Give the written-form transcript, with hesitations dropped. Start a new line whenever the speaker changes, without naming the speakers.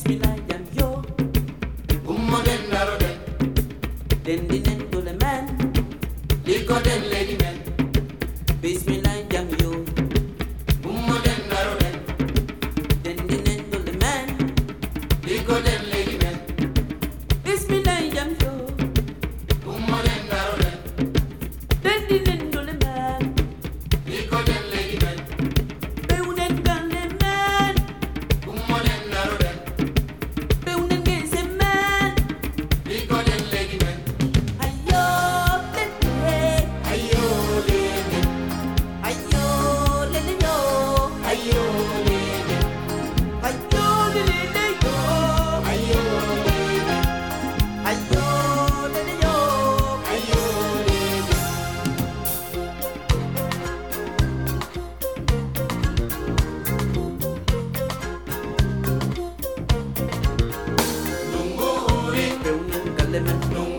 Bismillah jam yo.
Ummo den naro den.
Den dinen to the man.
Liko den lady men.
Bismillah jam yo.
Ummo den naro den.
Den dinen to the man.
Liko den lady men.
Bismillah jam yo.
Ummo den naro den.
Den dinen to the man.
Liko den lady men.
Beunen kan the man.
Ummo den naro den.
Beunen gese man.
Liko den lady men.
Ayo lele.
Ayo lady.
Ayo lele yo.
Ayo lady.
Ayo lele yo.
Ayo lady.
Ayo lele yo.
Ayo lady. Nunguri,
Beunen kan the man.